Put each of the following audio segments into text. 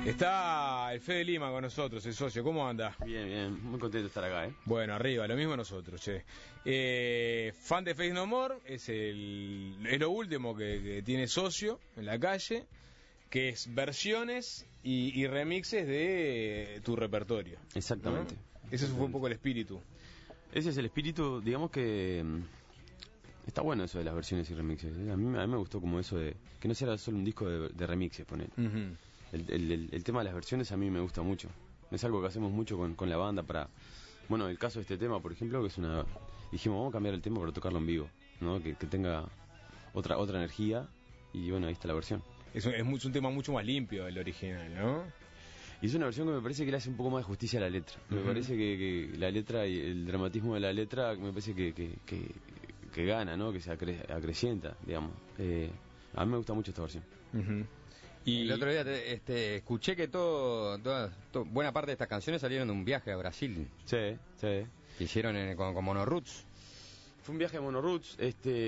Está el Fede Lima con nosotros, el socio. ¿Cómo anda? Bien, bien, muy contento de estar acá, Bueno, arriba, lo mismo nosotros, che. Fan de Faith No More, es lo último que tiene socio en la calle, que es versiones y remixes de tu repertorio. Exactamente. ¿No? Ese fue un poco el espíritu. Ese es el espíritu, digamos que está bueno eso de las versiones y remixes. A mí me gustó como eso de que no sea solo un disco de remixes, poner. Uh-huh. El tema de las versiones a mí me gusta mucho. Es algo que hacemos mucho con la banda para... Bueno, el caso de este tema, por ejemplo, que es una... Dijimos, vamos a cambiar el tema para tocarlo en vivo, ¿no? Que tenga otra energía, y bueno, ahí está la versión. Es un tema mucho más limpio del original, ¿no? Y es una versión que me parece que le hace un poco más de justicia a la letra. Me parece que la letra y el dramatismo de la letra me parece que gana, ¿no? Que se acrecienta, digamos. A mí me gusta mucho esta versión. Uh-huh. Y el otro día escuché que buena parte de estas canciones salieron de un viaje a Brasil. Sí. Que hicieron con Mono Roots. Fue un viaje a Mono Roots.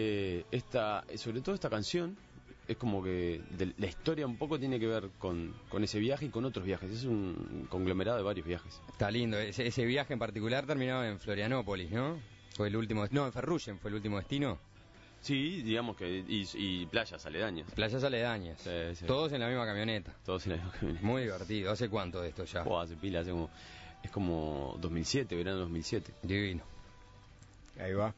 Sobre todo esta canción es como que la historia un poco tiene que ver con ese viaje y con otros viajes. Es un conglomerado de varios viajes. Está lindo. Ese viaje en particular terminaba en Florianópolis, ¿no? Fue el último. No, en Ferrugem fue el último destino. Sí, digamos que... Y playas aledañas. Playas aledañas. Sí. Todos en la misma camioneta. Todos en la misma camioneta. Muy divertido. ¿Hace cuánto de esto ya? Hace pila, es como 2007, verano 2007. Divino. Ahí va.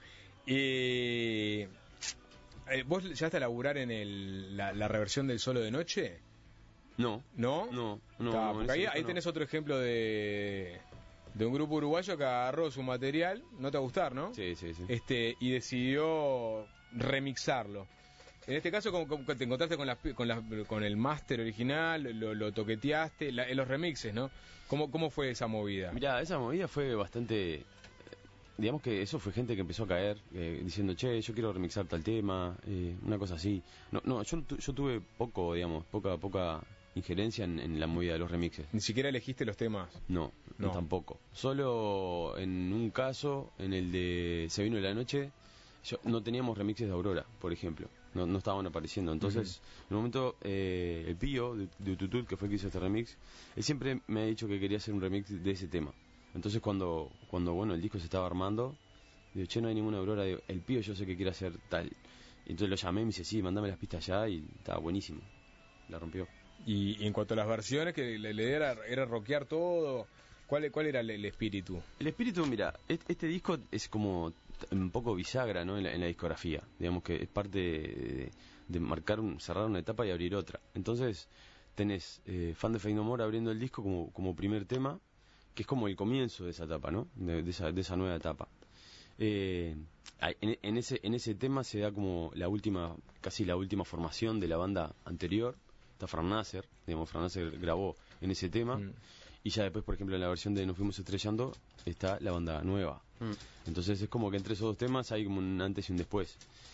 Y... ¿Vos llegaste a laburar en la reversión del Solo de Noche? No. ¿No? No. Porque ahí tenés otro ejemplo de un grupo uruguayo que agarró su material, no te va a gustar, ¿no? Sí. Y decidió remixarlo. En este caso, ¿cómo te encontraste con el máster original? ¿Lo toqueteaste? En los remixes, ¿no? ¿Cómo fue esa movida? Mirá, esa movida fue bastante... Digamos que eso fue gente que empezó a caer diciendo, che, yo quiero remixar tal tema, una cosa así. Yo tuve poca injerencia en la movida de los remixes. ¿Ni siquiera elegiste los temas? No, tampoco. Solo en un caso, en el de Se Vino la Noche, no teníamos remixes de Aurora, por ejemplo. No estaban apareciendo. Entonces, en un momento, el Pío de Ututut, que fue el que hizo este remix, él siempre me ha dicho que quería hacer un remix de ese tema. Entonces cuando bueno, el disco se estaba armando, digo, che, no hay ninguna Aurora, digo, el Pío yo sé que quiere hacer tal. Y entonces lo llamé y me dice, sí, mandame las pistas ya, y estaba buenísimo. La rompió. Y en cuanto a las versiones, que la idea era rockear todo, ¿cuál era el espíritu? El espíritu, mira, este disco es como un poco bisagra, ¿no? en la discografía. Digamos que es parte de marcar cerrar una etapa y abrir otra. Entonces tenés Fan de Faith No More abriendo el disco como primer tema, que es como el comienzo de esa etapa, ¿no? De esa nueva etapa. En ese tema se da como casi la última formación de la banda anterior. Está Fran Nasser, digamos, Fran Nasser grabó en ese tema. Y ya después, por ejemplo, en la versión de Nos Fuimos Estrellando, está la banda nueva. Entonces es como que entre esos dos temas hay como un antes y un después.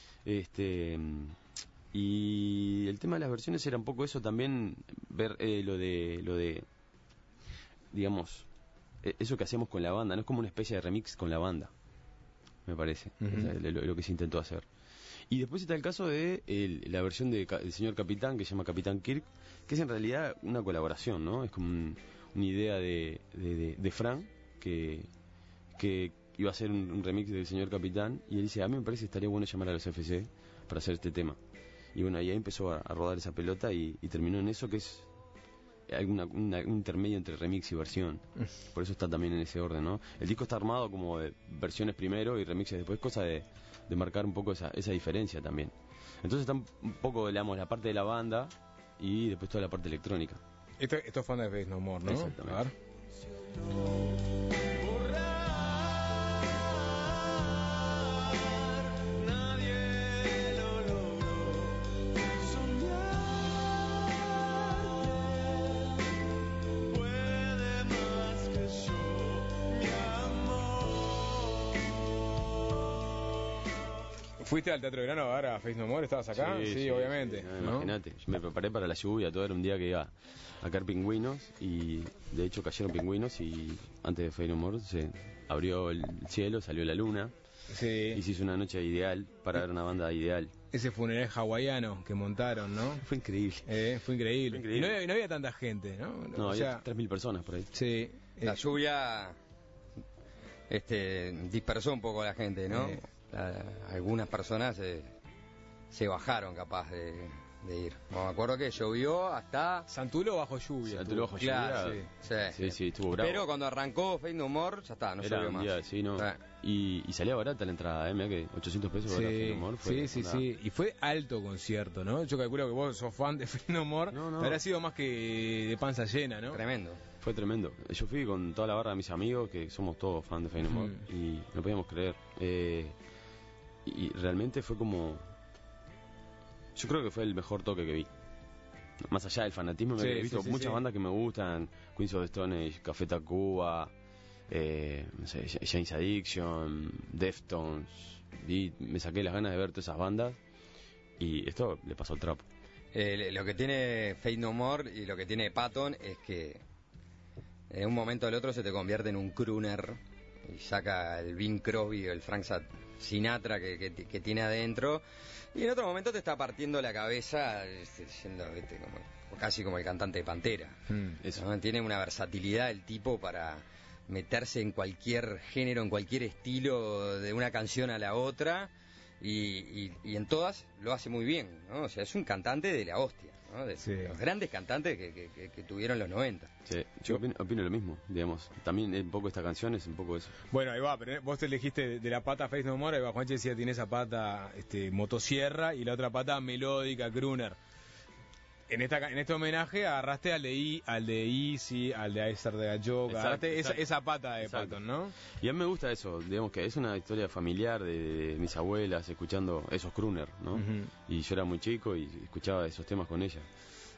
Y el tema de las versiones era un poco eso también, ver lo de digamos, eso que hacemos con la banda, no es como una especie de remix con la banda, me parece, lo que se intentó hacer. Y después está el caso de la versión del señor Capitán, que se llama Capitán Kirk, que es en realidad una colaboración, ¿no? Es como una idea de Fran, que iba a hacer un remix del señor Capitán, y él dice, a mí me parece que estaría bueno llamar a los FC para hacer este tema. Y bueno, ahí empezó a rodar esa pelota y terminó en eso, que es un intermedio entre remix y versión. Por eso está también en ese orden, ¿no? El disco está armado como de versiones primero y remixes después, cosa de marcar un poco esa diferencia también. Entonces está un poco, digamos, la parte de la banda y después toda la parte electrónica. Esto es Fan de Faith No More, ¿no? Exactamente. A ver. ¿Fuiste al Teatro de Verano a ver a Faith No More? ¿Estabas acá? Sí, obviamente. ¿no? Imagínate, yo me preparé para la lluvia, todo era un día que iba a caer pingüinos, y de hecho cayeron pingüinos, y antes de Faith No More se abrió el cielo, salió la luna, y se hizo una noche ideal para ver una banda ideal. ese funeral hawaiano que montaron, ¿no? Fue increíble. Fue increíble. Fue increíble. Y no había tanta gente, ¿no? No, O había sea, 3.000 personas por ahí. sí. La lluvia dispersó un poco a la gente, ¿no? Algunas personas se bajaron capaz de ir. Bueno, me acuerdo que llovió hasta... Santulo bajo lluvia. Santulo bajo Claro, lluvia. Sí, estuvo bravo. Pero cuando arrancó Faith No More, ya está, no Era llovió un más. día, sí, no. Y salía barata la entrada, mirá que 800 pesos barata Faith No More. Sí. Y fue alto concierto, ¿no? Yo calculo que vos sos fan de Faith No More. No. Habrá sido más que de panza llena, ¿no? Tremendo. Fue tremendo. Yo fui con toda la barra de mis amigos, que somos todos fans de Faith No More, y no podíamos creer. Y realmente fue como... Yo creo que fue el mejor toque que vi. Más allá del fanatismo, he visto muchas bandas que me gustan, Queens of the Stone Age, Café Tacuba, no sé, Jane's Addiction, Deftones, y me saqué las ganas de ver todas esas bandas, y esto le pasó el trapo. Lo que tiene Faith No More y lo que tiene Patton es que en un momento o el otro se te convierte en un crooner y saca el Bing Crosby o el Frank Sinatra que tiene adentro, y en otro momento te está partiendo la cabeza siendo casi como el cantante de Pantera. ¿No? Tiene una versatilidad el tipo para meterse en cualquier género, en cualquier estilo, de una canción a la otra, y en todas lo hace muy bien, ¿no? O sea, es un cantante de la hostia, ¿no? De los grandes cantantes que tuvieron los 90. Sí, yo opino lo mismo, digamos. También un poco esta canción es un poco eso. Bueno, ahí va, pero vos te elegiste de la pata Faith No More, ahí va, Juanche decía tiene esa pata motosierra y la otra pata melódica, crooner. En este homenaje agarraste al de Easy, al de Icer de Gajoka, agarraste esa pata de Patton, ¿no? Y a mí me gusta eso, digamos que es una historia familiar de mis abuelas escuchando esos crooners, ¿no? Y yo era muy chico y escuchaba esos temas con ella.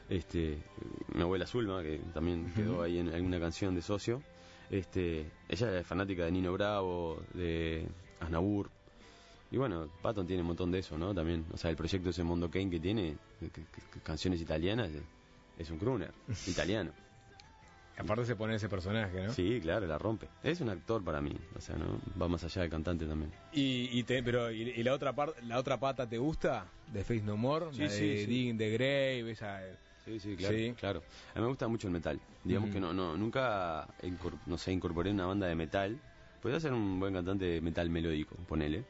Mi abuela Zulma, que también quedó ahí en alguna canción de Socio, ella es fanática de Nino Bravo, de Aznavour. Y bueno, Patton tiene un montón de eso, ¿no? También, o sea, el proyecto ese Mondo Kane que tiene, canciones italianas, es un crooner italiano. Aparte se pone ese personaje, ¿no? Sí, claro, la rompe. Es un actor para mí, o sea, ¿no? Va más allá del cantante también. ¿Y la otra pata te gusta? ¿De Faith No More? Sí. Digging the Grave, esa... Sí, claro. A mí me gusta mucho el metal. Digamos que nunca incorporé una banda de metal. Podría ser un buen cantante de metal melódico, ponele.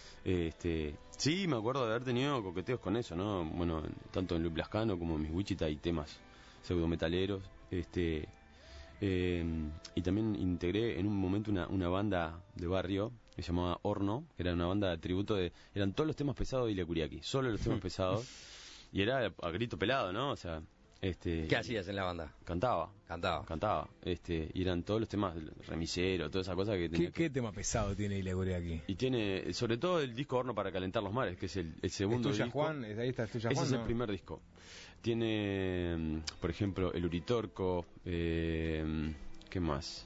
Sí, me acuerdo de haber tenido coqueteos con eso, ¿no? Bueno, tanto en Luis Lascano como en Mis Wichita hay temas pseudo-metaleros. Y también integré en un momento una banda de barrio que se llamaba Horno, que era una banda de tributo eran todos los temas pesados de Ilia Kuriaki, solo los temas pesados, y era a grito pelado, ¿no? O sea, ¿qué hacías en la banda? Cantaba. Y eran todos los temas remisero, toda esa cosa que tenía. ¿Qué tema pesado tiene Ilia Kuriaki? Y tiene, sobre todo, el disco Horno para calentar los mares, que es el segundo ¿Es tuya, disco. Juan? Ahí está, ¿es tuya, Juan? Ese es el primer disco. Tiene, por ejemplo, El Uritorco, ¿qué más?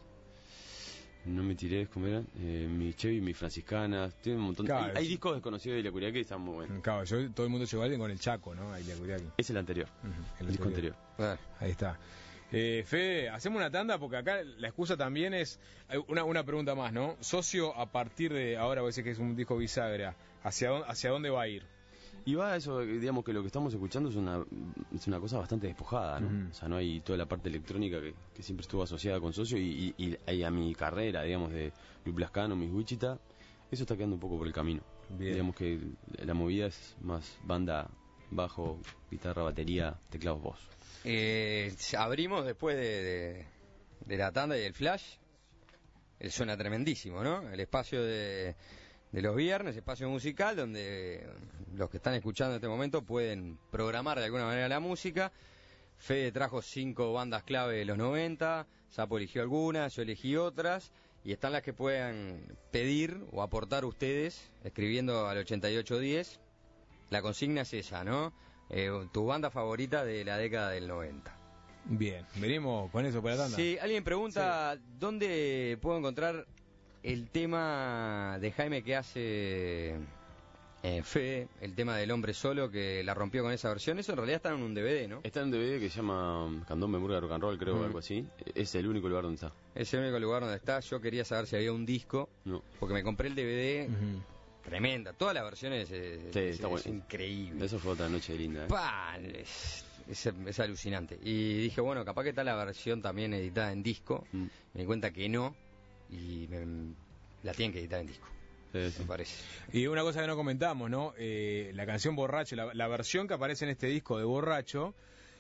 No me tiré, ¿cómo era? Mi Chevy, mi Franciscana. Tiene un montón. Claro, hay discos desconocidos de Ilia Kuriaki que están muy buenos. Claro, todo el mundo llegó con el Chaco, ¿no? A Ilia Kuriaki. Es el anterior. El disco anterior. Ahí está. Fede, hacemos una tanda porque acá la excusa también es una pregunta más, ¿no? Socio, a partir de ahora, vos decís que es un disco bisagra, ¿hacia dónde va a ir? Y va a eso, digamos que lo que estamos escuchando es una cosa bastante despojada, ¿no? O sea, no hay toda la parte electrónica que siempre estuvo asociada con Socio y a mi carrera, digamos, de Luis Lascano, Mis Wichita, eso está quedando un poco por el camino. Bien. Digamos que la movida es más banda, bajo, guitarra, batería, teclados, voz. Abrimos después de la tanda y el flash. Suena tremendísimo, ¿no? El espacio de los viernes, espacio musical donde los que están escuchando en este momento pueden programar de alguna manera la música. Fede trajo 5 bandas clave de los 90, Sapo eligió algunas, yo elegí otras, y están las que puedan pedir o aportar ustedes escribiendo al 8810. La consigna es esa, ¿no? Tu banda favorita de la década del 90. Bien, venimos con eso para la tanda. Sí, alguien pregunta dónde puedo encontrar el tema de Jaime que hace Fede, el tema del hombre solo que la rompió con esa versión. Eso en realidad está en un DVD, ¿no? Está en un DVD que se llama Candombe Murga Rock and Roll, creo, o algo así. Es el único lugar donde está. Es el único lugar donde está. Yo quería saber si había un disco, No. porque me compré el DVD tremenda. Todas las versiones está bueno. es increíble. Eso fue otra noche linda. Pa, es alucinante. Y dije, bueno, capaz que está la versión también editada en disco. Me di cuenta que no, y la tienen que editar en disco. Sí. Me parece. Y una cosa que no comentamos, ¿no? La canción Borracho, la versión que aparece en este disco de Borracho,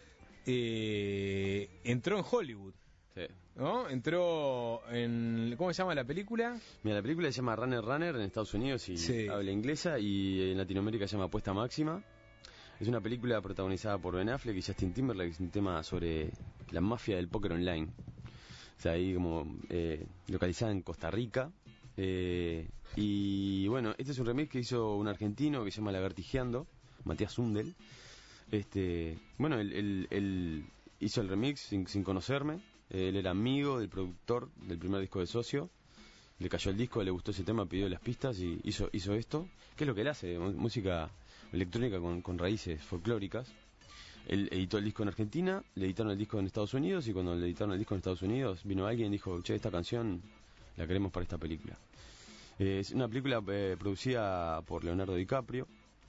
entró en Hollywood, Sí. ¿no? Entró en... ¿Cómo se llama la película? Mira, la película se llama Runner en Estados Unidos y Sí. habla inglesa, y en Latinoamérica se llama Apuesta Máxima. Es una película protagonizada por Ben Affleck y Justin Timberlake. Es un tema sobre la mafia del póker online. O sea, ahí como localizada en Costa Rica. Y bueno, este es un remix que hizo un argentino que se llama Lagartijeando, Matías Zundel. Bueno, él hizo el remix sin conocerme. Él era amigo del productor del primer disco de Socio. Le cayó el disco, le gustó ese tema, pidió las pistas y hizo esto. ¿Qué es lo que él hace? Música electrónica con raíces folclóricas. Él editó el disco en Argentina, le editaron el disco en Estados Unidos, y cuando le editaron el disco en Estados Unidos vino alguien y dijo, che, esta canción la queremos para esta película. Es una película producida por Leonardo DiCaprio.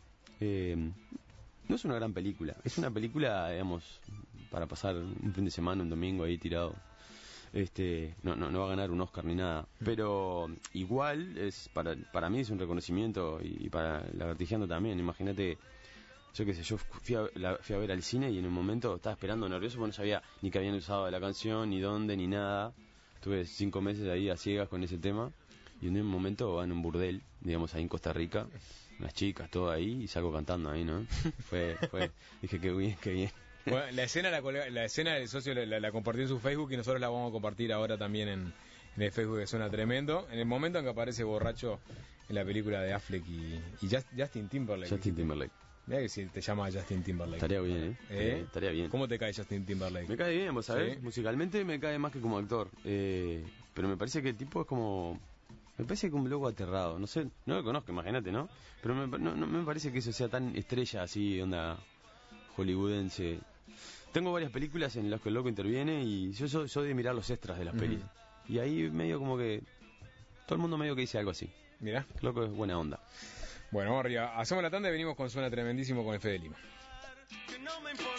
No es una gran película, es una película, digamos, para pasar un fin de semana, un domingo ahí tirado. No va a ganar un Oscar ni nada, pero igual es para mí es un reconocimiento, y para Lagartijeando también. Imagínate, yo qué sé, yo fui a ver al cine y en un momento estaba esperando nervioso porque no sabía ni que habían usado la canción, ni dónde, ni nada. Estuve 5 meses ahí a ciegas con ese tema, y en un momento van a un burdel, digamos, ahí en Costa Rica, unas chicas, todo ahí, y salgo cantando ahí, ¿no? Dije, qué bien. Bueno, la escena del Socio la compartió en su Facebook, y nosotros la vamos a compartir ahora también en el Facebook, que suena tremendo. En el momento en que aparece Borracho en la película de Affleck y Justin Timberlake. Justin Timberlake. Mira que si te llama Justin Timberlake. Estaría bien, estaría bien. ¿Cómo te cae Justin Timberlake? Me cae bien, vos sabés. ¿Sí? Musicalmente me cae más que como actor. Pero me parece que el tipo es como... Me parece que un loco aterrado. No sé, no lo conozco, imagínate, ¿no? Pero no me parece que eso sea tan estrella así, onda hollywoodense. Tengo varias películas en las que el loco interviene, y yo soy de mirar los extras de las pelis. Y ahí medio como que... Todo el mundo medio que dice algo así. Mirá. El loco es buena onda. Bueno, vamos arriba. Hacemos la tanda y venimos con Suena Tremendísimo con el Fede Lima. Que no me importa.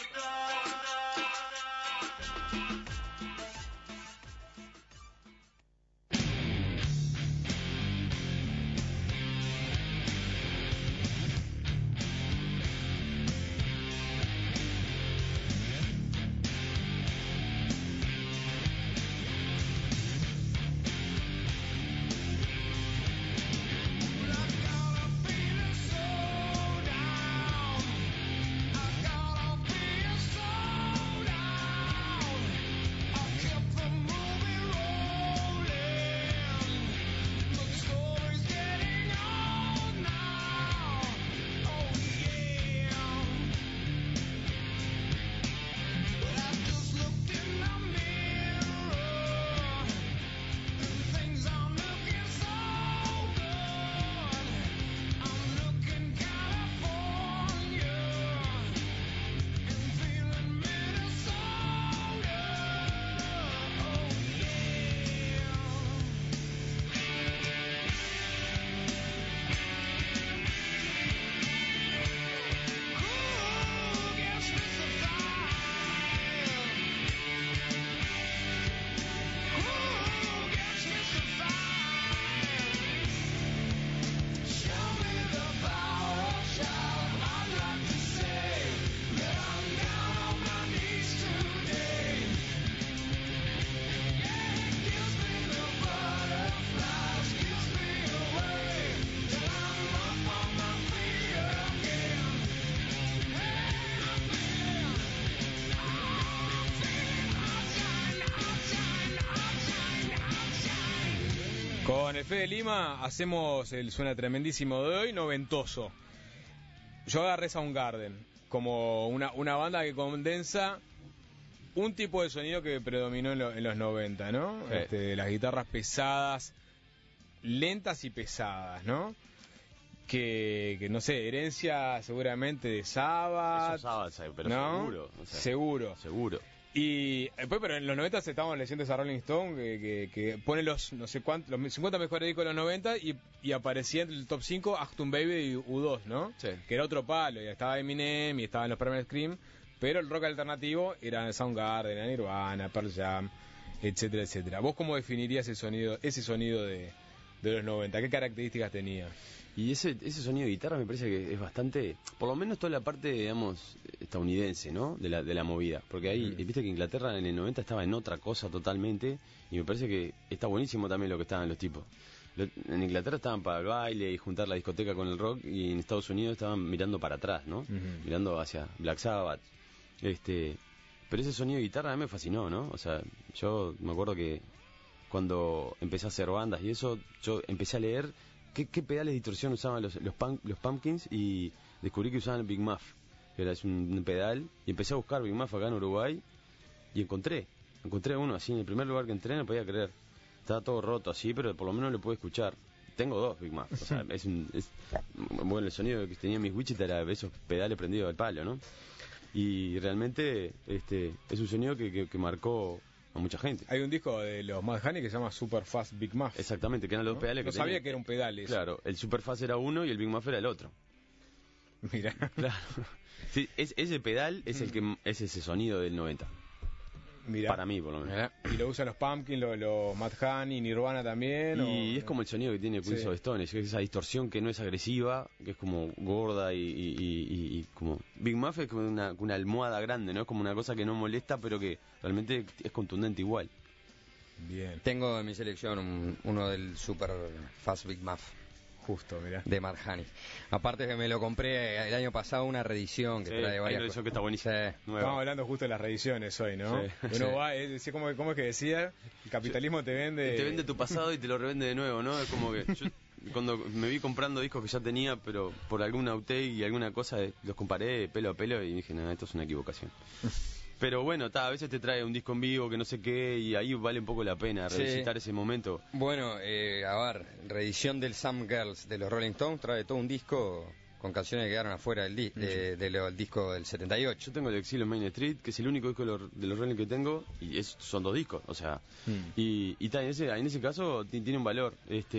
Con el Fede Lima hacemos el Suena Tremendísimo de hoy, noventoso. Yo agarré Soundgarden como una banda que condensa un tipo de sonido que predominó en los 90, ¿no? Sí. Las guitarras pesadas, lentas y pesadas, ¿no? Que no sé, herencia seguramente de Sabbath. Eso Sabbath, pero ¿no? seguro. O sea, Seguro. Seguro. Y después, pero en los 90 estábamos leyendo esa Rolling Stone que pone los no sé cuántos, los 50 mejores discos de los 90 y aparecía en el top 5 Achtung Baby y U2, ¿no? Sí. Que era otro palo, y estaba Eminem y estaban los Primal Scream, pero el rock alternativo era Soundgarden, era Nirvana, Pearl Jam, etcétera, etcétera. ¿Vos cómo definirías ese sonido de los 90? ¿Qué características tenía? Y ese sonido de guitarra me parece que es bastante, por lo menos toda la parte, digamos, estadounidense, ¿no? De la movida. Porque ahí, viste que Inglaterra en el 90 estaba en otra cosa totalmente, y me parece que está buenísimo también lo que estaban los tipos. En Inglaterra estaban para el baile y juntar la discoteca con el rock, y en Estados Unidos estaban mirando para atrás, ¿no? Mirando hacia Black Sabbath. Pero ese sonido de guitarra a mí me fascinó, ¿no? O sea, yo me acuerdo que cuando empecé a hacer bandas y eso, yo empecé a leer qué pedales de distorsión usaban los Pumpkins, y descubrí que usaban el Big Muff, que era un pedal, y empecé a buscar Big Muff acá en Uruguay, y encontré uno así, en el primer lugar que entré, no podía creer. Estaba todo roto así, pero por lo menos lo pude escuchar. Tengo dos Big Muff, o sea, bueno, el sonido que tenía mis Wichita era esos pedales prendidos al palo, ¿no? Y realmente es un sonido que marcó a mucha gente. Hay un disco de los Mad Honey que se llama Super Fast Big Muff. Exactamente, que eran los pedales que no sabía tenían. que era un pedal eso. Claro, el Super Fast era uno y el Big Muff era el otro. Mira. Claro. Sí, ese pedal es el que es ese sonido del 90. Mira. Para mí, por lo menos. Y lo usan los Pumpkins, los Mad Honey, Nirvana también. Y es como el sonido que tiene Queens of Stone, es esa distorsión que no es agresiva, que es como gorda y como... Big Muff es como una almohada grande, ¿no? Es como una cosa que no molesta, pero que realmente es contundente igual. Bien. Tengo en mi selección uno del Super Fast Big Muff. Justo, mirá. De Mad Honey. Aparte que me lo compré el año pasado, una reedición que trae varias cosas. Que está buenísima. Estamos hablando justo de las reediciones hoy, ¿no? Uno va, ¿cómo es que decía? El capitalismo te vende... Te vende tu pasado y te lo revende de nuevo, ¿no? Es como que yo cuando me vi comprando discos que ya tenía, pero por algún outtake y alguna cosa, los comparé pelo a pelo y dije, no, esto es una equivocación. Pero bueno, a veces te trae un disco en vivo que no sé qué, y ahí vale un poco la pena revisitar ese momento. Bueno, a ver, reedición del Some Girls de los Rolling Stones trae todo un disco con canciones que quedaron afuera del disco del 78. Yo tengo el Exilio en Main Street, que es el único disco de los Rolling que tengo, y son dos discos, o sea, y en ese caso tiene un valor,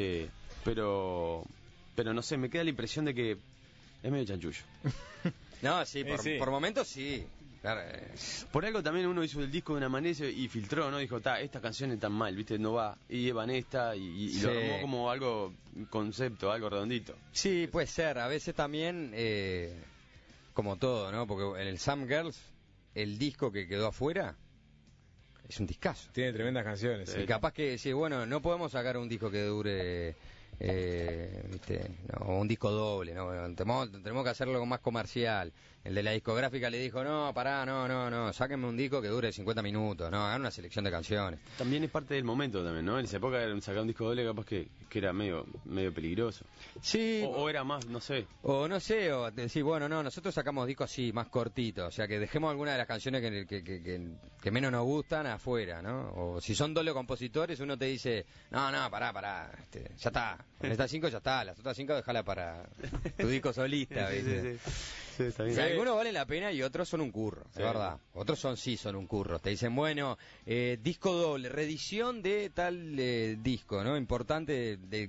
pero no sé, me queda la impresión de que es medio chanchullo. No, sí, por momentos sí. Claro, por algo también uno hizo el disco de una manera y filtró, ¿no? Dijo, esta canción es tan mal, ¿viste? No va. Y llevan esta y lo armó como algo, concepto, algo redondito. Sí, puede ser. A veces también, como todo, ¿no? Porque en el Some Girls, el disco que quedó afuera es un discazo. Tiene tremendas canciones. Y capaz que, sí, bueno, no podemos sacar un disco que dure... ¿viste? No, un disco doble, ¿no? Tenemos que hacerlo algo más comercial. El de la discográfica le dijo, no, sáquenme un disco que dure 50 minutos, no, hagan una selección de canciones. También es parte del momento también, ¿no? En esa época sacar un disco doble capaz que era medio peligroso. Sí. O era más, no sé. O decir, bueno, no, nosotros sacamos discos así, más cortitos, o sea, que dejemos algunas de las canciones que menos nos gustan afuera, ¿no? O si son doble compositores, uno te dice, no, pará, ya está, con estas 5 ya está, las otras 5 dejala para tu disco solista, ¿viste? Sí, está bien. Algunos valen la pena y otros son un curro, es verdad. Otros son un curro. Te dicen, bueno, disco doble, reedición de tal disco, ¿no? Importante de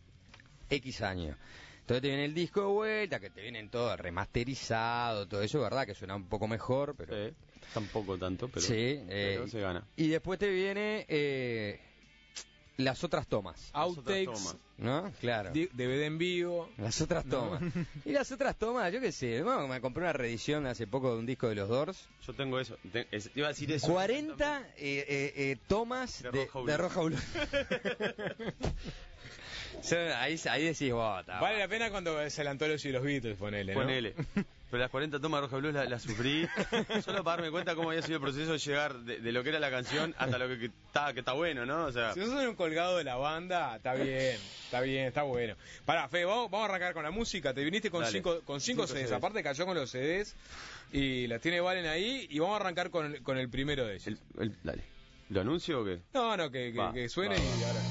X años. Entonces te viene el disco de vuelta, que te vienen todo remasterizado, todo eso, ¿verdad? Que suena un poco mejor, pero... Tampoco tanto, pero, pero se gana. Y después te viene... las otras tomas. Outtakes, ¿no? Claro. DVD en vivo. Las otras tomas. Y las otras tomas, yo qué sé. Bueno, me compré una reedición hace poco de un disco de los Doors. Yo tengo eso. Iba a decir eso. 40 tomas de Roja Blue. Ahí decís, vale la pena cuando se adelantó los Beatles, ponele, ¿no? Pero las 40 tomas de Roja Blues las sufrí solo para darme cuenta cómo había sido el proceso de llegar de lo que era la canción hasta lo que está bueno, ¿no? O sea, si sos un colgado de la banda, está bien, está bueno. Pará, Fede, vamos a arrancar con la música. Te viniste con cinco CDs. Aparte cayó con los CDs y las tiene Valen ahí y vamos a arrancar con el primero de ellos. Dale. ¿Lo anuncio o qué? No, que suene y ahora...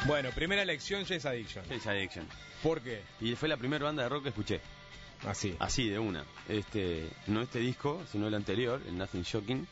Bueno, primera elección, Jane's Addiction. Jane's Addiction. ¿Por qué? Y fue la primera banda de rock que escuché. Así. Así, de una. No este disco, sino el anterior, el Nothing Shocking.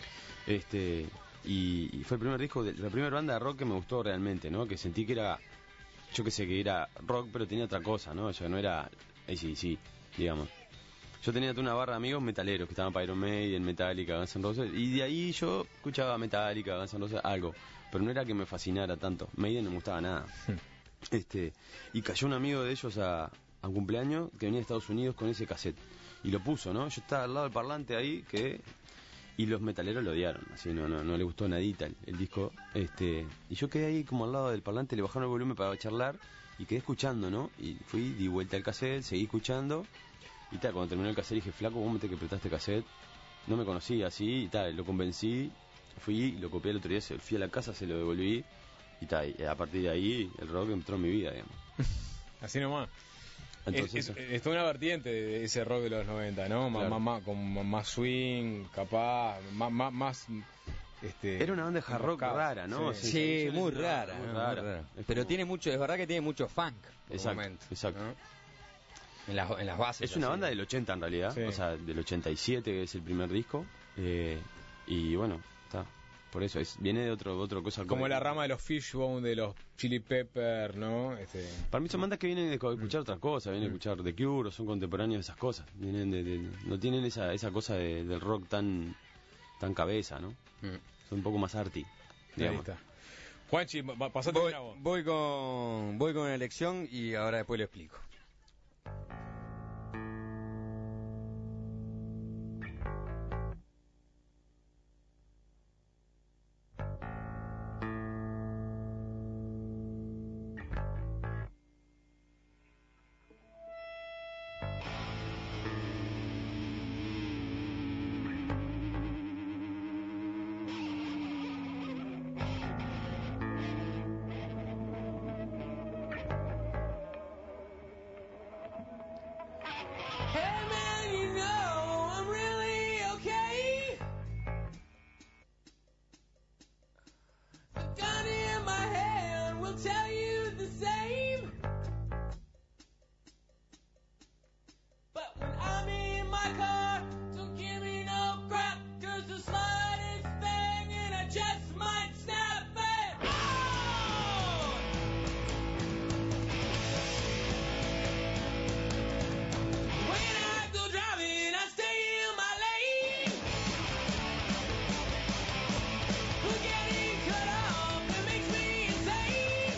Y fue el primer disco, la primera banda de rock que me gustó realmente, ¿no? Que sentí que era, yo que sé, que era rock, pero tenía otra cosa, ¿no? O sea, no era AC/DC, digamos. Yo tenía toda una barra de amigos metaleros que estaban para Iron Maiden, Metallica, Guns N' Roses, y de ahí yo escuchaba Metallica, Guns N' Roses, algo, pero no era que me fascinara tanto. Maiden no me gustaba nada. Y cayó un amigo de ellos a un cumpleaños que venía de Estados Unidos con ese cassette y lo puso, ¿no? Yo estaba al lado del parlante ahí y los metaleros lo odiaron, así no le gustó nadita el disco, y yo quedé ahí como al lado del parlante, le bajaron el volumen para charlar y quedé escuchando, ¿no? Y di vuelta al cassette, seguí escuchando y tal, cuando terminó el cassette dije, flaco, vos me tenés que prestar este cassette. No me conocía así y tal, lo convencí, fui, lo copié el otro día, fui a la casa, se lo devolví y tal, y a partir de ahí el rock entró en mi vida, digamos. Así nomás. Entonces, es toda una vertiente de ese rock de los 90, ¿no? Claro. Con más swing, capaz, más era una banda de hard rock rara, ¿no? Sí, muy rara. Muy Muy rara. rara. Es Pero como- tiene mucho, es verdad que tiene mucho funk. por Exacto, momento, exacto. ¿no? En las bases. Es una así. banda del 80 en realidad, Sí. o sea, del 87 que es el primer disco, y bueno, está, por eso, viene de otra cosa. como la rama de los Fishbone, de los Chili Pepper, ¿no? Para mí son bandas que vienen de escuchar otras cosas, vienen a escuchar The Cure, o son contemporáneos de esas cosas, vienen no tienen esa cosa del rock tan cabeza, ¿no? Son un poco más arty, Ahí digamos. está. Juanchi, pasate una voz. Voy con una elección y ahora después lo explico. Hey man, you know I'm really okay. The gun in my hand will tell you the same. But when I'm in my car, don't give me no crap, 'cause the slightest thing and I just might snap it. Oh! When I go driving, I stay in my lane. We're getting cut off, it makes me insane.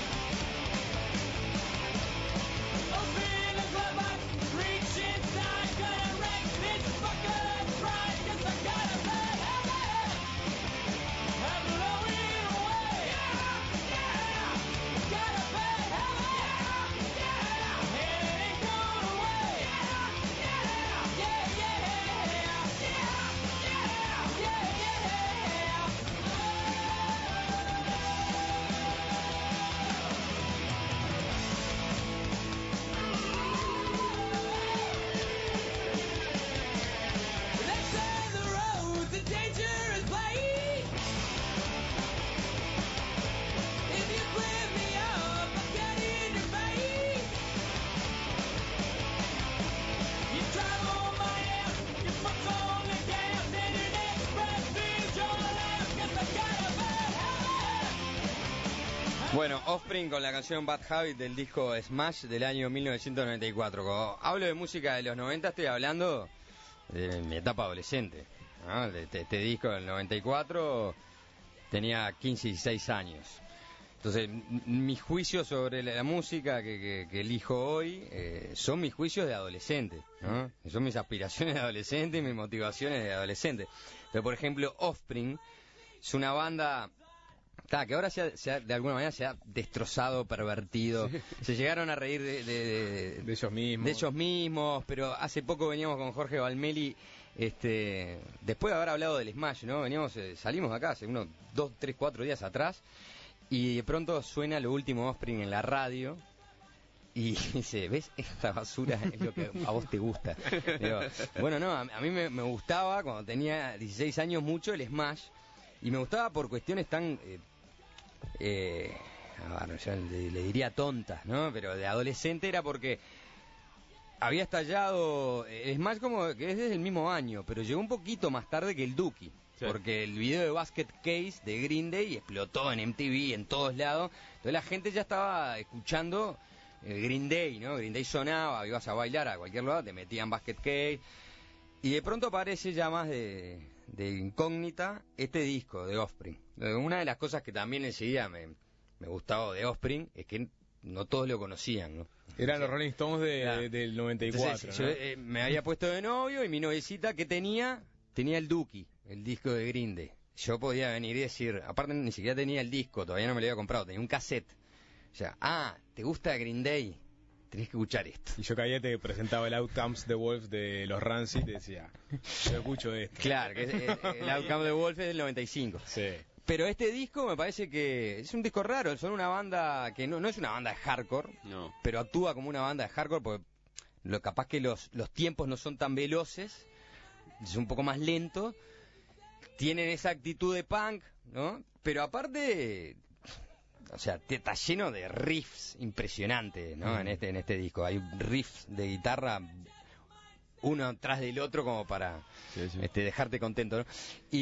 Open the glove box, reach inside, gonna wreck this fucker's pride, 'cause I got a bad habit. I'm blowing away. Got a bad habit. And it ain't going away. Let's say the road's a dangerous place. If you flip me up, I'll get in your face. You drive on my ass, you fuck on the gas, and your next breath is your last, 'cause I got a bad habit. Bueno, Offspring con la canción Bad Habit del disco Smash del año 1994. Cuando hablo de música de los 90 estoy hablando de mi etapa adolescente, ¿no? Este disco del 94 tenía 15 y 16 años. Entonces, mis juicios sobre la música que elijo hoy son mis juicios de adolescente, ¿no? Son mis aspiraciones de adolescente y mis motivaciones de adolescente. Pero, por ejemplo, Offspring es una banda que ahora de alguna manera se ha destrozado, pervertido. Se llegaron a reír de ellos mismos. de ellos mismos, pero hace poco veníamos con Jorge Valmeli, después de haber hablado del Smash, ¿no? Salimos de acá hace unos 2, 3, 4 días atrás, y de pronto suena lo último Offspring en la radio, y dice, ¿ves? Esta basura es lo que a vos te gusta. Digo, bueno, no, a mí me gustaba cuando tenía 16 años mucho el Smash, y me gustaba por cuestiones tan yo le diría tontas, ¿no? Pero de adolescente era porque había estallado, es más como que es desde el mismo año, pero llegó un poquito más tarde que el Dookie. Sí. Porque el video de Basket Case de Green Day explotó en MTV, en todos lados. Entonces la gente ya estaba escuchando Green Day, ¿no? Green Day sonaba, ibas a bailar a cualquier lado, te metían Basket Case. Y de pronto aparece ya más de incógnita este disco de Offspring. Una de las cosas que también enseguida me gustaba de Offspring es que no todos lo conocían, ¿no? Eran los Rolling Stones Claro. del 94. Entonces, ¿no? yo me había puesto de novio y mi noviecita que tenía el Dookie, el disco de Green Day. Yo podía venir y decir, aparte ni siquiera tenía el disco, todavía no me lo había comprado, tenía un cassette. O sea, ¿te gusta Green Day? Tenés que escuchar esto. Y yo caía, te presentaba el Out Comes the Wolf de los Rancid y te decía, yo escucho esto. Claro, que el Outcome de Wolf es del 95. Sí. Pero este disco me parece que es un disco raro, son una banda que no es una banda de hardcore, No. pero actúa como una banda de hardcore porque capaz que los tiempos no son tan veloces, es un poco más lento, tienen esa actitud de punk, ¿no? Pero aparte, o sea, está lleno de riffs impresionantes, ¿no? En este disco hay riffs de guitarra uno tras del otro como para Sí, sí. dejarte contento, ¿no?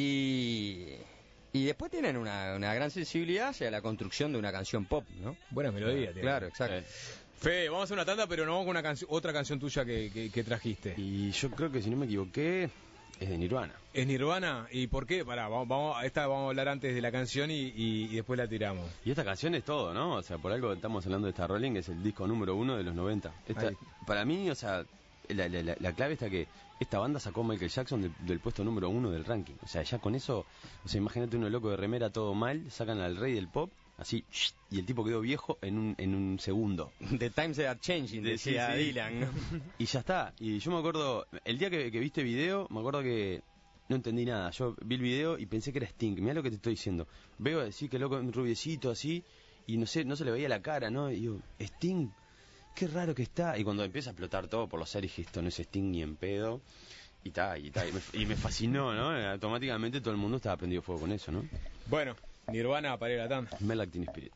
Y después tienen una gran sensibilidad hacia la construcción de una canción pop, ¿no? Buenas melodías. tiene. Claro, exacto. Fede, vamos a hacer una tanda, pero no vamos con otra canción tuya que trajiste. Y yo creo que si no me equivoqué, es de Nirvana. ¿Es Nirvana? ¿Y por qué? Pará, vamos a hablar antes de la canción y después la tiramos. Y esta canción es todo, ¿no? O sea, por algo estamos hablando de esta Rolling, es el disco número 1 de los 90. Ahí. Para mí, o sea, la clave está que esta banda sacó a Michael Jackson del puesto número 1 del ranking. O sea, ya con eso, o sea, imagínate uno loco de remera todo mal, sacan al rey del pop, así, y el tipo quedó viejo en un segundo. The times are changing, decía Sí, sí. Dylan, ¿no? Y ya está. Y yo me acuerdo, el día que viste video, me acuerdo que no entendí nada. Yo vi el video y pensé que era Sting. Mirá lo que te estoy diciendo. Veo así que loco, un rubiecito así, y no sé, no se le veía la cara, ¿no? Y digo, Sting, qué raro que está. Y cuando empieza a explotar todo por los aires, dije, esto no es Sting ni en pedo. Y me fascinó, ¿no? Automáticamente todo el mundo estaba prendido fuego con eso, ¿no? Bueno, Nirvana para ir a la tanda. Smell Like Teen Spirit.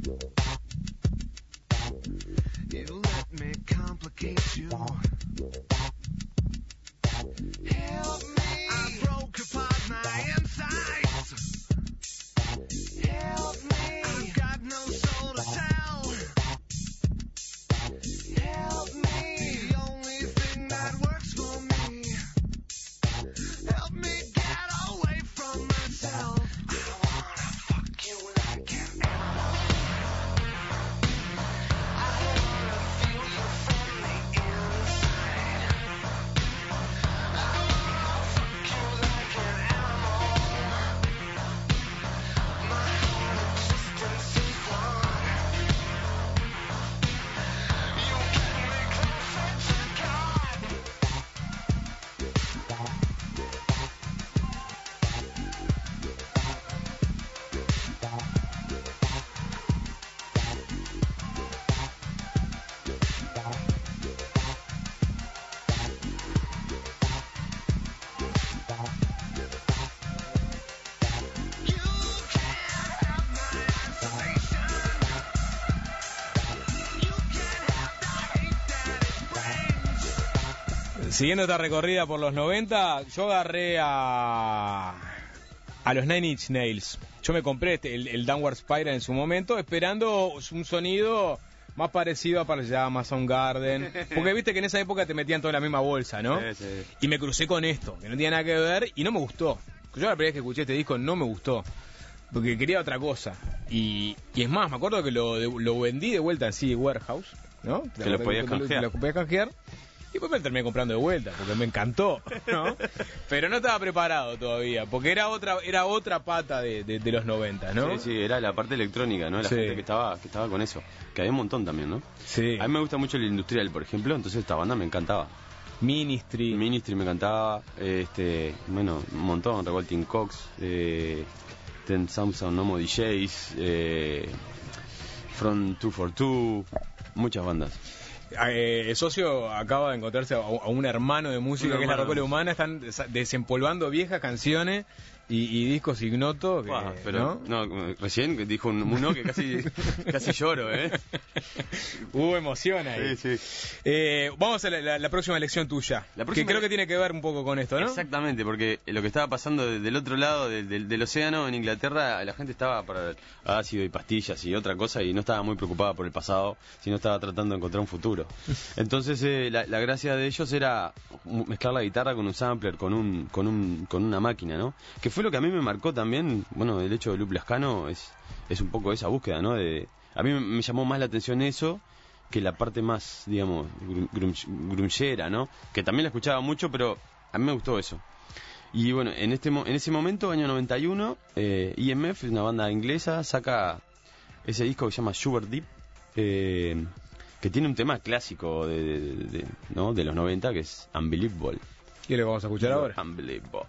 You let me complicate you. Help me. I broke apart my insides. Help me. I've got no soul to tell. Help me. The only thing that works for me. Help me get away from myself. I wanna fuck you like an animal. I wanna feel you from the inside. I wanna fuck you like an animal. My whole existence is one. You get me closer to God. You can't have my isolation. You can't have the hate that it brings. Siguiendo esta recorrida por los 90, yo agarré a los Nine Inch Nails. Yo me compré el Downward Spiral en su momento, esperando un sonido más parecido a Pearl Jam, a Soundgarden, porque viste que en esa época te metían toda en la misma bolsa, ¿no? Sí, sí. Y me crucé con esto, que no tiene nada que ver, y no me gustó. Yo la primera vez que escuché este disco no me gustó, porque quería otra cosa. Y es más, me acuerdo que lo vendí de vuelta en CD Warehouse, ¿no? Que lo podías canjear. Lo podías canjear. Y después me lo terminé comprando de vuelta, porque me encantó, ¿no? Pero no estaba preparado todavía, porque era otra pata de los 90, ¿no? Sí, era la parte electrónica, ¿no? La Sí. gente que estaba con eso. Que había un montón también, ¿no? Sí. A mí me gusta mucho el industrial, por ejemplo, entonces esta banda me encantaba. Ministry. Ministry me encantaba, bueno, un montón, Revolting Cox, Ten Samsung, Nomo DJs, From 242, muchas bandas. El socio acaba de encontrarse a un hermano de música Un que es la hermano. Rocola Humana. Están desempolvando viejas canciones y discos ignotos. Buah, pero no, recién dijo uno que casi lloro, Hubo emoción ahí. Sí. Vamos a la próxima elección tuya. La próxima que creo que tiene que ver un poco con esto, ¿no? Exactamente, porque lo que estaba pasando del otro lado del océano, en Inglaterra, la gente estaba para ácido y pastillas y otra cosa, y no estaba muy preocupada por el pasado, sino estaba tratando de encontrar un futuro. Entonces la gracia de ellos era mezclar la guitarra con un sampler, con una máquina, ¿no? Que fue lo que a mí me marcó también. Bueno, el hecho de Loop Lascano es un poco esa búsqueda, ¿no? A mí me llamó más la atención eso que la parte más, digamos, grunchera, ¿no? Que también la escuchaba mucho, pero a mí me gustó eso. Y bueno, en ese momento, año 91, EMF, una banda inglesa, saca ese disco que se llama Sugar Deep, que tiene un tema clásico ¿no? de los 90, que es Unbelievable. ¿Y lo vamos a escuchar ahora? Unbelievable.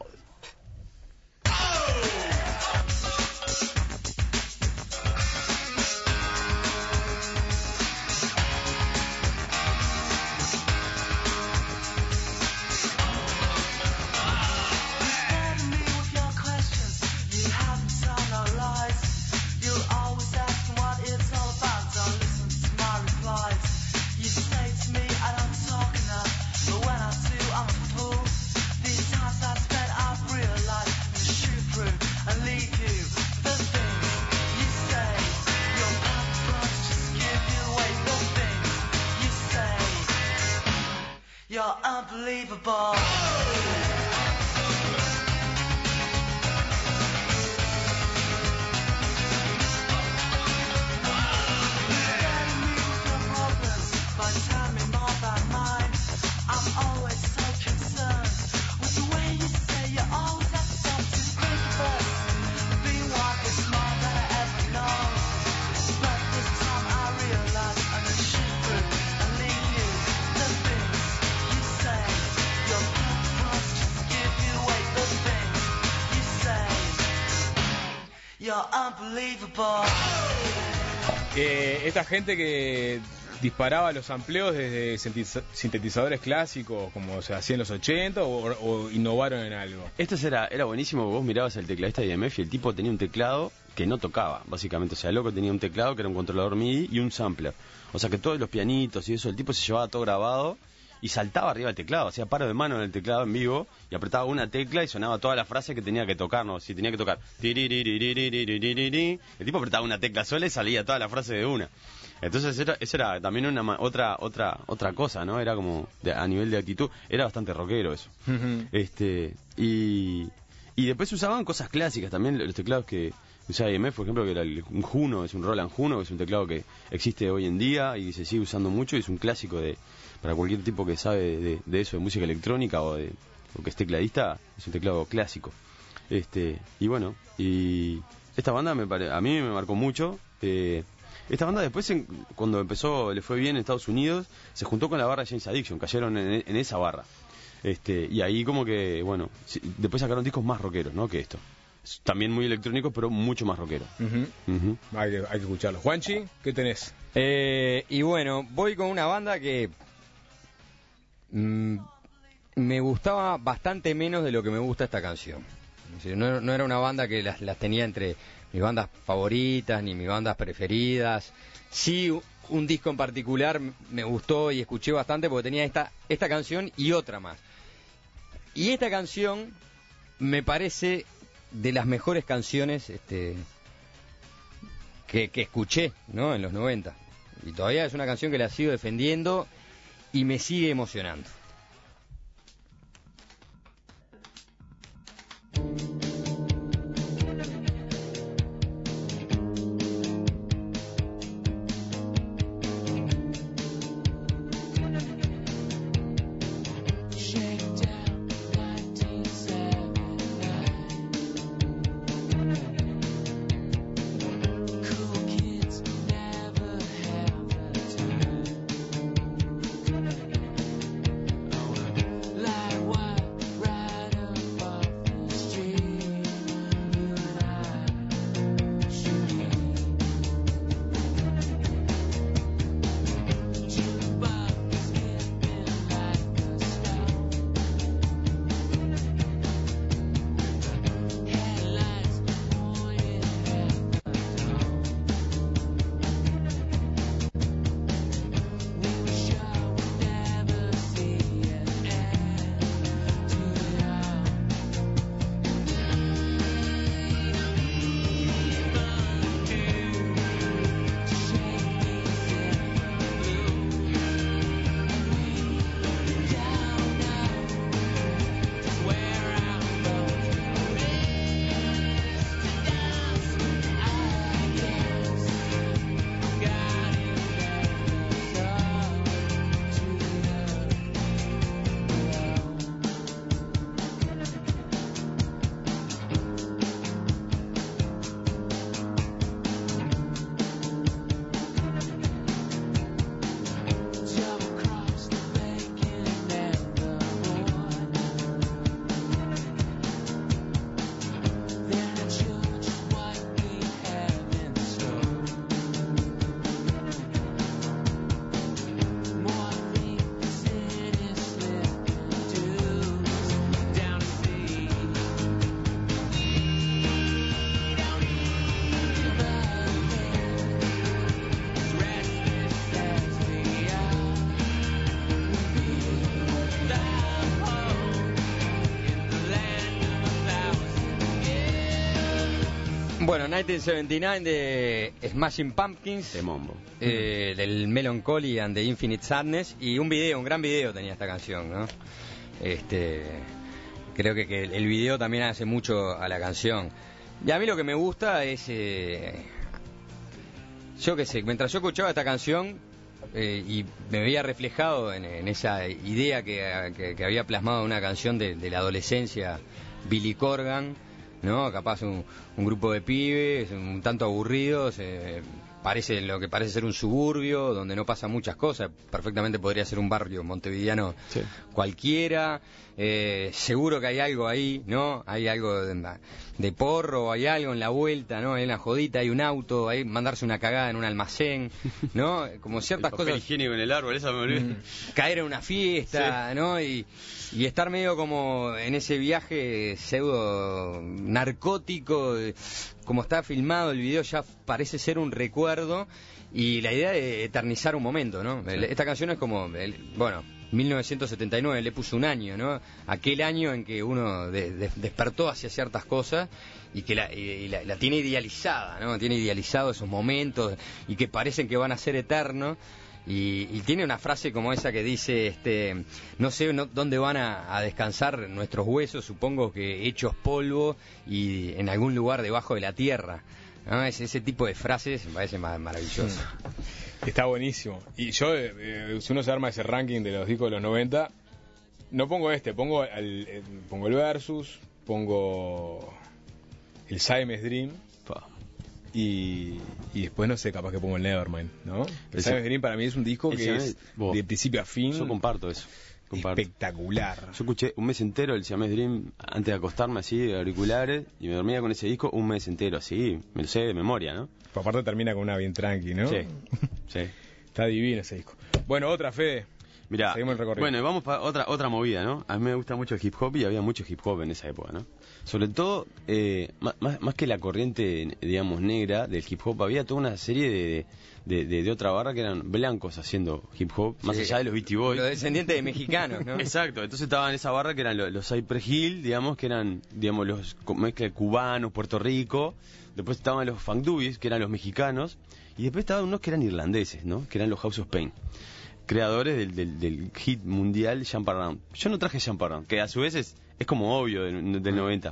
You're unbelievable. Esta gente que disparaba los sampleos desde sintetizadores clásicos, como se hacía en los 80, o innovaron en algo? Esto era buenísimo, vos mirabas al tecladista de IMF y el tipo tenía un teclado que no tocaba, básicamente. O sea, el loco tenía un teclado que era un controlador MIDI y un sampler. O sea, que todos los pianitos y eso, el tipo se llevaba todo grabado y saltaba arriba del teclado, hacía paro de mano en el teclado en vivo y apretaba una tecla y sonaba toda la frase que tenía que tocar, ¿no? Si tenía que tocar el tipo apretaba una tecla sola y salía toda la frase de una. Entonces eso era también otra cosa, ¿no? Era como a nivel de actitud, era bastante rockero eso. Y después usaban cosas clásicas también, los teclados que usaba IMF, por ejemplo, que era un Juno, es un Roland Juno, que es un teclado que existe hoy en día y se sigue usando mucho y es un clásico para cualquier tipo que sabe de eso, de música electrónica o que es tecladista, es un teclado clásico. Y bueno, y esta banda a mí me marcó mucho. Esta banda después, cuando le fue bien en Estados Unidos, se juntó con la barra James Addiction, cayeron en esa barra. Y ahí como que, bueno, después sacaron discos más rockeros, ¿no? Que esto. También muy electrónicos, pero mucho más rockeros. Hay que escucharlo. Juanchi, ¿qué tenés? Y bueno, voy con una banda que me gustaba bastante menos de lo que me gusta esta canción. Es decir, no era una banda que las tenía entre mis bandas favoritas ni mis bandas preferidas. Sí, un disco en particular me gustó y escuché bastante porque tenía esta canción y otra más. Y esta canción me parece de las mejores canciones que escuché, ¿no? En los 90. Y todavía es una canción que la sigo defendiendo y me sigue emocionando. Bueno, 1979 de Smashing Pumpkins, del Melancholy and the Infinite Sadness, y un gran video tenía esta canción, ¿no? Creo que el video también hace mucho a la canción. Y a mí lo que me gusta es, yo qué sé, mientras yo escuchaba esta canción y me veía reflejado en esa idea que había plasmado una canción de la adolescencia, Billy Corgan, ¿no? Capaz un grupo de pibes un tanto aburridos, lo que parece ser un suburbio, donde no pasan muchas cosas, perfectamente podría ser un barrio montevideano Sí. cualquiera. Seguro que hay algo ahí, ¿no? Hay algo de porro, hay algo en la vuelta, ¿no? Hay una jodita, hay un auto, hay mandarse una cagada en un almacén, ¿no? Como ciertas El papel cosas. higiénico en el árbol, esa me olvidé. Caer en una fiesta, ¿no? Y estar medio como en ese viaje pseudo narcótico, como está filmado el video, ya parece ser un recuerdo, y la idea de eternizar un momento, ¿no? Esta canción es como, bueno, 1979, le puso un año, ¿no? Aquel año en que uno despertó hacia ciertas cosas y que la tiene idealizada, ¿no? Tiene idealizado esos momentos y que parecen que van a ser eternos. Y tiene una frase como esa que dice, no sé dónde van a descansar nuestros huesos, supongo que hechos polvo y en algún lugar debajo de la tierra, ¿no? Ese tipo de frases me parece maravilloso. Está buenísimo. Y yo, si uno se arma ese ranking de los discos de los 90, no pongo pongo el Versus, pongo el Siamese Dream, Pa. y después no sé, capaz que pongo el Nevermind, ¿no? El Ese- Siamese Dream para mí es un disco el que Siamese- es vos. de principio a fin Yo comparto eso. Comparto. espectacular. Yo escuché un mes entero el Siamese Dream antes de acostarme así, de auriculares, y me dormía con ese disco un mes entero, así, me lo sé de memoria, ¿no? Aparte termina con una bien tranqui, ¿no? Sí, sí. Está divino ese disco. Bueno, otra, Fede. Mirá, Seguimos el recorrido. bueno, vamos para otra movida, ¿no? A mí me gusta mucho el hip hop y había mucho hip hop en esa época, ¿no? Sobre todo, más que la corriente, digamos, negra del hip hop, había toda una serie de otra barra que eran blancos haciendo hip hop, más Sí, allá de los Beastie Boys. Los descendientes de mexicanos, ¿no? Exacto, entonces estaban en esa barra que eran los Cypress Hill, digamos, que eran, digamos, los mezcla de cubanos, Puerto Rico. Después estaban los Funk Doobies, que eran los mexicanos. Y después estaban unos que eran irlandeses, ¿no? Que eran los House of Pain, creadores del hit mundial Jump Around. Yo no traje Jump Around, que a su vez es como obvio del 90.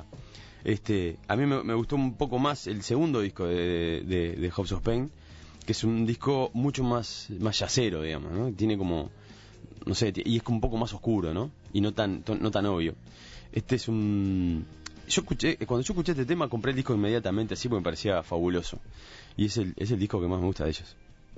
A mí me gustó un poco más el segundo disco de House of Pain, que es un disco mucho más yacero, digamos, ¿no? Tiene como, no sé, y es como un poco más oscuro, ¿no? Y no tan obvio. Es un... Cuando yo escuché este tema, compré el disco inmediatamente así porque me parecía fabuloso. Y es el disco que más me gusta de ellos.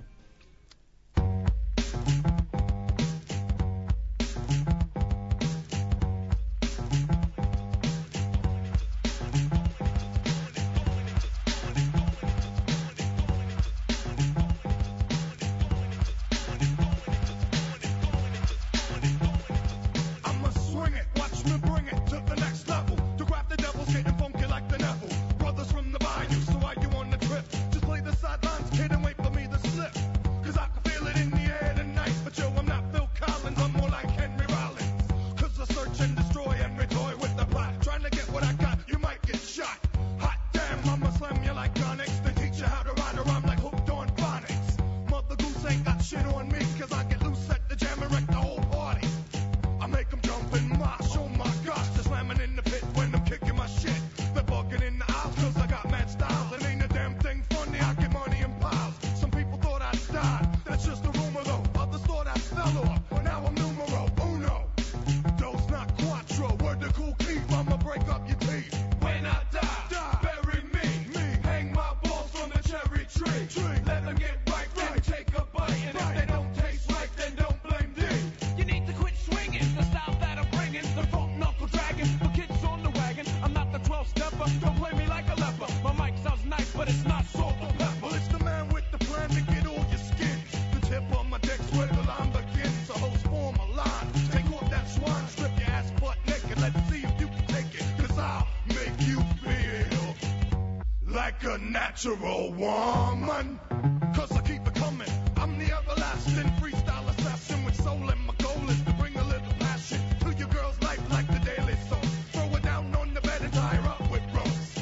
I'ma swing it, watch me bring it to the next level. To grab the devil's getting funky like the Neville. Brothers from the bayou, so why you on the trip? Just play the sidelines, kid, and wait for me to slip. Cause I can feel it in the air tonight. But yo, I'm not Phil Collins, I'm more like Henry Rollins. Cause I search and destroy and retoy with the plot. Trying to get what I got, you might get shot. Hot damn, I'ma slam you like Onyx. Then teach you how to ride a rhyme like hooked on phonics. Mother Goose ain't got shit on me. Cause I get loose at the jam and wreck the whole party. I make them jump and mosh, oh my gosh, they're slamming in the pit when I'm kicking my shit. They're bugging in the aisles cause I got mad style. It ain't a damn thing funny, I get money in piles. Some people thought I died, that's just a rumor though. Others thought I fell off, but now I'm numero uno. Dos not cuatro, word to Cool Keith, I'ma break up your teeth. When I die, bury me, hang my balls from the cherry tree. Let them get right, then take a bite, and if they don't taste right, then don't blame D. You need to quit swinging the style that I'm bringing. The funk knuckle dragon, for kids on the wagon. I'm not the 12 stepper, don't play me like a leper. My mic sounds nice, but it's not salt or pepper. Well, it's the man with the plan to get all your skin. The tip on my dick's where the line begins. So host form a line. Take off that swine, strip your ass butt naked. Let's see if you can take it. Cause I'll make you feel like a natural woman. Cause I keep it coming. I'm the everlasting freestyle assassin with soul, and my goal is to bring a little passion to your girl's life like the daily soap. Throw her down on the bed and tie her up with ropes.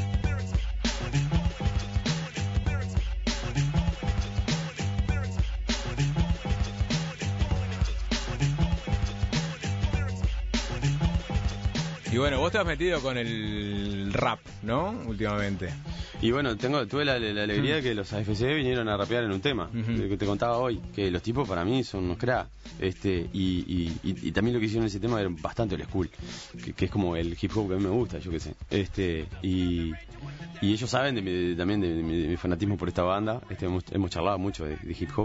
Y bueno, vos te has metido con el rap, ¿no? Últimamente. Y bueno, tuve la alegría de que los AFC vinieron a rapear en un tema, Ujú. que te contaba hoy, que los tipos para mí son unos cracks. Y también lo que hicieron en ese tema era bastante old school, que es como el hip hop que a mí me gusta, yo qué sé. Y ellos saben también de mi fanatismo por esta banda. Hemos charlado mucho de hip hop.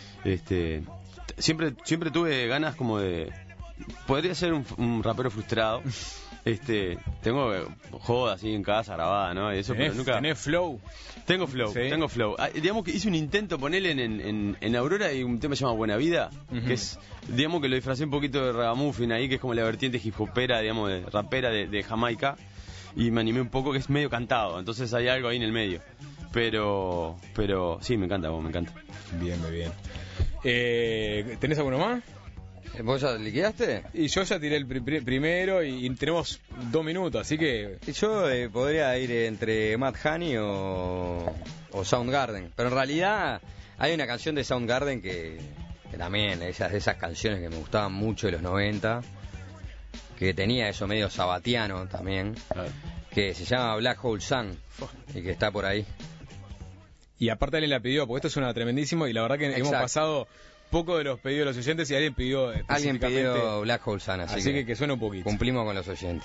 Siempre tuve ganas como de... Podría ser un rapero frustrado. Tengo joda así en casa grabada, ¿no? Eso, pero nunca... ¿Tenés flow? Tengo flow, Sí. tengo flow. Digamos que hice un intento ponerle en Aurora y un tema se llama Buena Vida, Ujú. que es, digamos que lo disfracé un poquito de ragamuffin ahí, que es como la vertiente hip hopera, digamos, de rapera de Jamaica, y me animé un poco, que es medio cantado, entonces hay algo ahí en el medio. Pero sí, me encanta, me encanta. Bien, muy bien. ¿Tenés alguno más? ¿Vos ya liquidaste? Y yo ya tiré el primero y tenemos 2 minutos, así que... Yo podría ir entre Mad Honey o Soundgarden. Pero en realidad hay una canción de Soundgarden que también, esas canciones que me gustaban mucho de los 90, que tenía eso medio sabatiano también, que se llama Black Hole Sun y que está por ahí. Y aparte alguien la pidió, porque esto suena tremendísimo y la verdad que hemos Exacto. pasado poco de los pedidos de los oyentes y alguien pidió Alguien específicamente... pidió Black Hole Sun, Así que suena un poquito. cumplimos con los oyentes.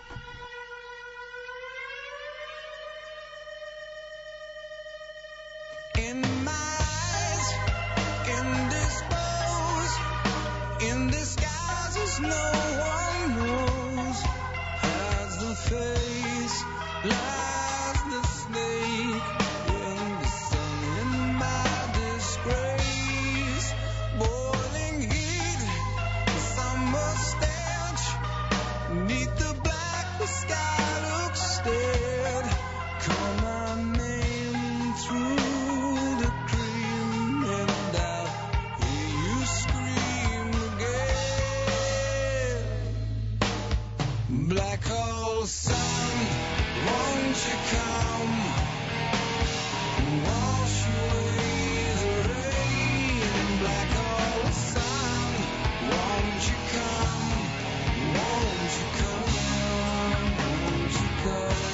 In my eyes, indisposed, in disguises no one knows. Hides the face, lies the snake. In the sun, in my disgrace, boiling heat, summer stench. Neath the black, the sky looks dead. Call my name through the cream, and I'll hear you scream again. Black hole sun, won't you come? Wash away the rain. Black hole sun, won't you come? Won't you come? Won't you come?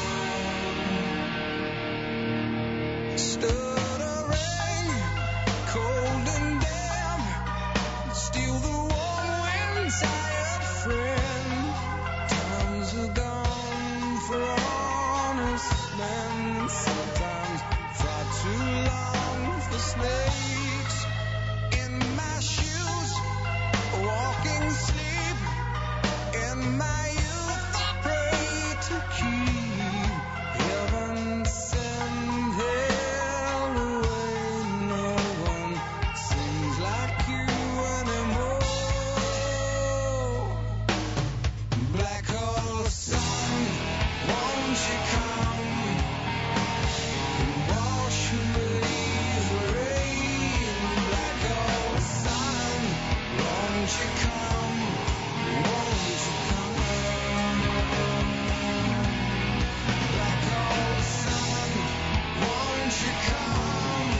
Stuttering, cold and damp, steal the warm wind, tired friend. Times are gone for honest men. Sometimes far too long for snakes. In my shoes, walking sleep. In my youth, I pray to keep heaven send hell away. No one seems like you anymore. Black hole sun, won't you come? Wash away the rain. Black hole sun, won't you come? Won't you come? Black hole sun, won't you come?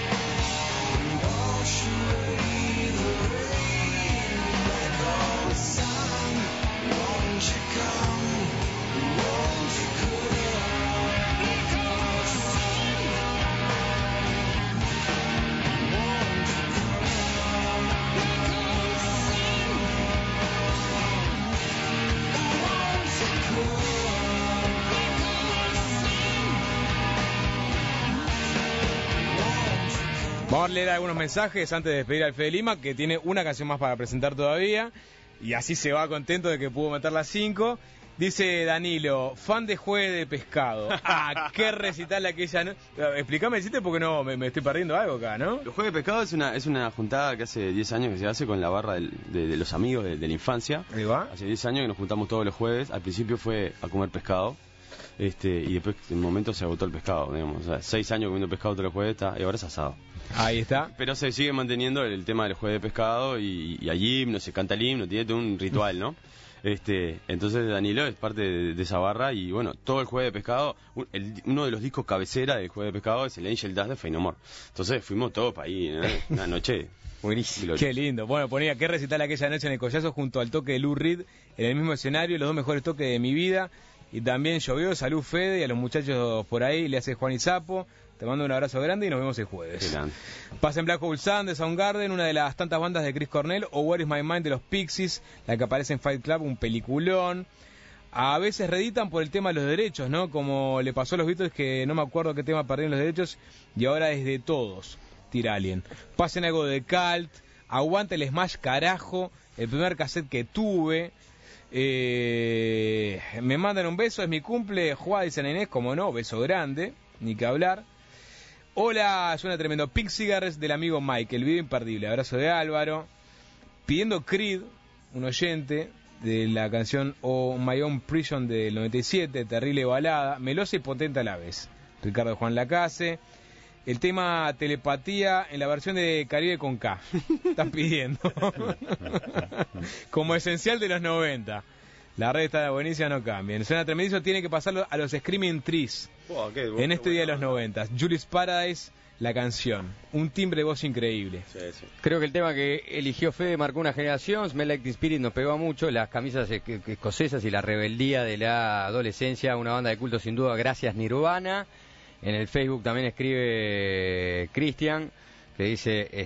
Wash away the rain. Black hole sun, won't you come? Won't you come? Black hole sun, won't you come? Black hole sun, won't you come? Vamos a leer algunos mensajes antes de despedir al Fede Lima, que tiene una canción más para presentar todavía. Y así se va contento de que pudo meter las 5. Dice Danilo, fan de Juegue de Pescado. Ah, qué recital aquella noche. Explícame, ¿hiciste? Porque no, me estoy perdiendo algo acá, ¿no? Los Jueves de Pescado es una juntada que hace 10 años que se hace con la barra de los amigos de la infancia. Ahí va. Hace 10 años que nos juntamos todos los jueves. Al principio fue a comer pescado. Y después en un momento se agotó el pescado, digamos. O sea, 6 años comiendo pescado todos los jueves y ahora es asado. Ahí está. Pero se sigue manteniendo el tema del jueves de pescado y allí himno, se canta el himno, tiene todo un ritual, ¿no? Entonces Danilo es parte de esa barra y bueno, todo el jueves de pescado, uno de los discos cabecera del jueves de pescado es el Angel Dust de Faith No More. Entonces fuimos todos para ahí, ¿no? Una noche buenísima. Qué lindo. Bueno, ponía qué recital aquella noche en el Collazo junto al toque de Lou Reed en el mismo escenario, los dos mejores toques de mi vida. Y también llovió, salud Fede, y a los muchachos por ahí le hace Juan y Sapo. Te mando un abrazo grande y nos vemos el jueves. Pasen Black Hole Sun de Soundgarden, una de las tantas bandas de Chris Cornell, o Where is My Mind de los Pixies, la que aparece en Fight Club, un peliculón. A veces reeditan por el tema de los derechos, ¿no? Como le pasó a los Beatles, que no me acuerdo qué tema perdieron los derechos, y ahora es de todos, tira Alien. Pasen algo de Cult, aguante el Smash carajo, el primer cassette que tuve. Me mandan un beso, es mi cumple, Juá, dice Inés, como no, beso grande, ni que hablar. Hola, suena tremendo. Pink Cigarettes del amigo Mike, el video imperdible. Abrazo de Álvaro. Pidiendo Creed, un oyente de la canción Oh My Own Prison del 97, terrible balada, melosa y potente a la vez. Ricardo Juan Lacase. El tema Telepatía en la versión de Caribe con K. Están pidiendo. Como esencial de los 90. La red está buenísima, no cambien. Suena tremendísimo, tiene que pasarlo a los Screaming Trees. En este día de los 90. Julie's Paradise, la canción. Un timbre de voz increíble. Sí, sí. Creo que el tema que eligió Fede marcó una generación. Smell Like Teen Spirit nos pegó mucho. Las camisas escocesas y la rebeldía de la adolescencia. Una banda de culto sin duda. Gracias Nirvana. En el Facebook también escribe Cristian, que dice,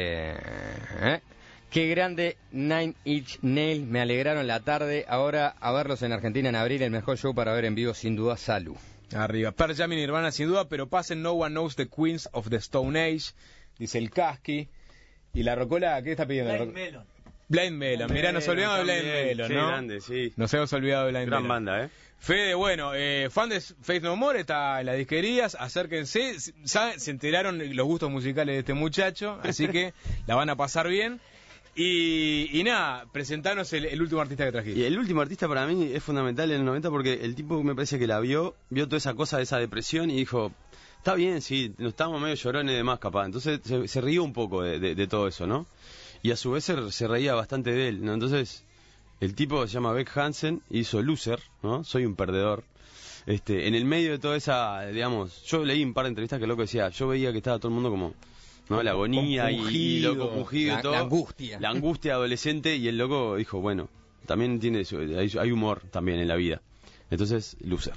qué grande Nine Inch Nails, me alegraron la tarde. Ahora a verlos en Argentina en abril, el mejor show para ver en vivo sin duda. Salud. Arriba. Pearl Jam y Nirvana sin duda, pero pasen No One Knows the Queens of the Stone Age, dice el Casqui. Y la Rocola, ¿qué está pidiendo? Blind Melon. Blind Melon, mirá, nos olvidamos de Blind Melon, sí, ¿no? Grande, sí. Nos hemos olvidado de Blind Gran Melon. banda, Fede, bueno, fan de Faith No More, está en las disquerías, acérquense, se enteraron los gustos musicales de este muchacho, así que la van a pasar bien. Y nada, presentanos el último artista que trajiste. Y el último artista para mí es fundamental en el 90 porque el tipo me parece que la vio toda esa cosa de esa depresión y dijo, está bien, sí, nos estábamos medio llorones y demás capaz. Entonces se rió un poco de todo eso, ¿no? Y a su vez se reía bastante de él, ¿no? Entonces el tipo se llama Beck Hansen, hizo Loser, ¿no? Soy un perdedor. En el medio de toda esa, digamos, yo leí un par de entrevistas que el loco decía, yo veía que estaba todo el mundo como, ¿no? La agonía y loco compungido y todo. La angustia adolescente y el loco dijo, bueno, también tiene eso, hay humor también en la vida. Entonces, Loser.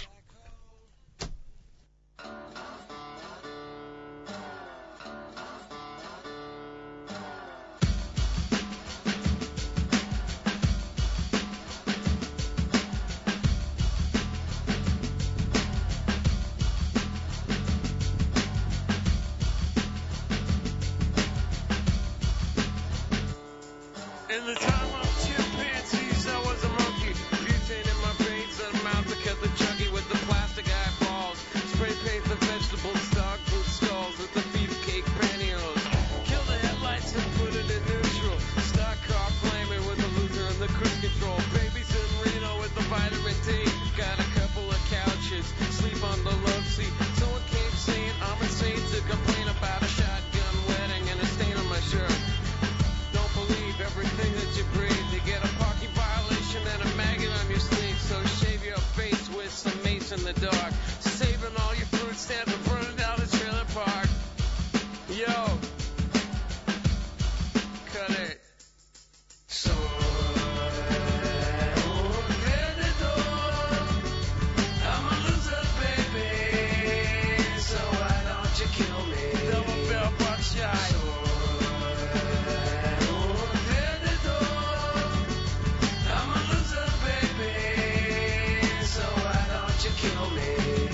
In the time of chimpanzees, I was a monkey. Butane in my veins, and a mouth to cut the chuggy with the plastic eyeballs. Spray paint the vegetables, dog food stalls with the beef cake pantyhose. Kill the headlights and put it in neutral. Stock car flaming with the loser and the cruise control. Babies in Reno with the vitamin D. Got a couple of couches, sleep on the love seat. Someone came saying I'm insane to complain about a shotgun wedding and a stain on my shirt. Believe everything that you breathe. You get a parking violation and a maggot on your sleeve. So shave your face with some mace in the dark. Saving all your fruit stands and burning down the trailer park. Yo, cut it. Soy un perdedor. I'm a loser, baby. So why don't you kill me? Double barrel buckshot. Kill me.